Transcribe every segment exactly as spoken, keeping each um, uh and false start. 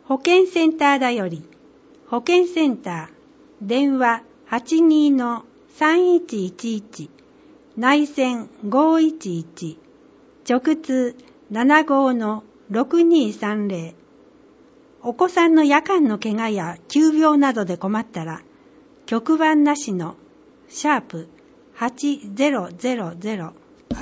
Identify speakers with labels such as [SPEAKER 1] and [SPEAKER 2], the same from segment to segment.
[SPEAKER 1] 保健センターだより、保健センター、電話 はちにーさんいちいちいち、内線ごいちいち、直通 ななごーろくにーさんぜろ。お子さんの夜間の怪我や急病などで困ったら、局番なしのシャープはちぜろぜろぜろ。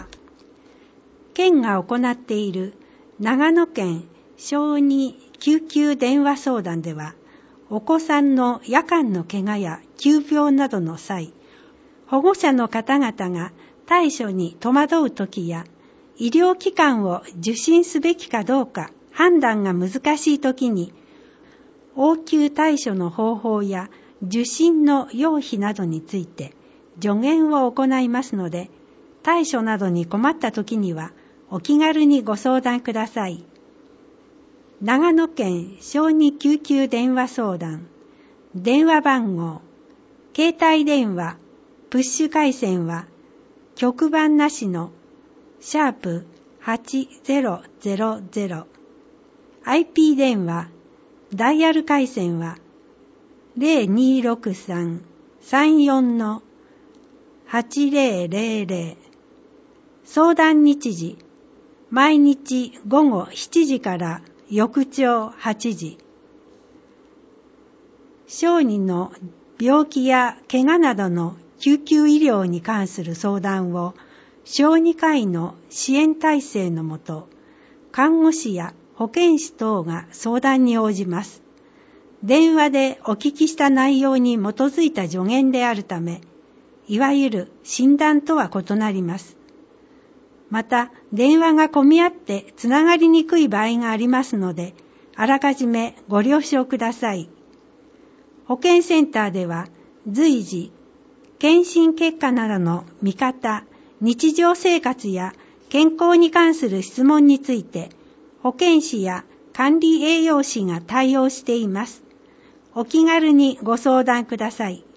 [SPEAKER 1] 県が行っている長野県小児救急電話相談では、お子さんの夜間の怪我や急病などの際、保護者の方々が対処に戸惑うときや、医療機関を受診すべきかどうか判断が難しいときに、応急対処の方法や受診の要否などについて助言を行いますので、対処などに困ったときにはお気軽にご相談ください。長野県小児救急電話相談、電話番号、携帯電話、プッシュ回線は、局番なしのシャープはちぜろぜろぜろ。アイピー 電話、ダイヤル回線は、ゼロにーろくさんさんよんのはちぜろぜろぜろ。相談日時、毎日午後しちじから翌朝はちじ。小児の病気や怪我などの救急医療に関する相談を小児科医の支援体制のもと、看護師や保健師等が相談に応じます。電話でお聞きした内容に基づいた助言であるため、いわゆる診断とは異なります。また、電話が混み合ってつながりにくい場合がありますので、あらかじめご了承ください。保健センターでは随時、検診結果などの見方、日常生活や健康に関する質問について、保健師や管理栄養士が対応しています。お気軽にご相談ください。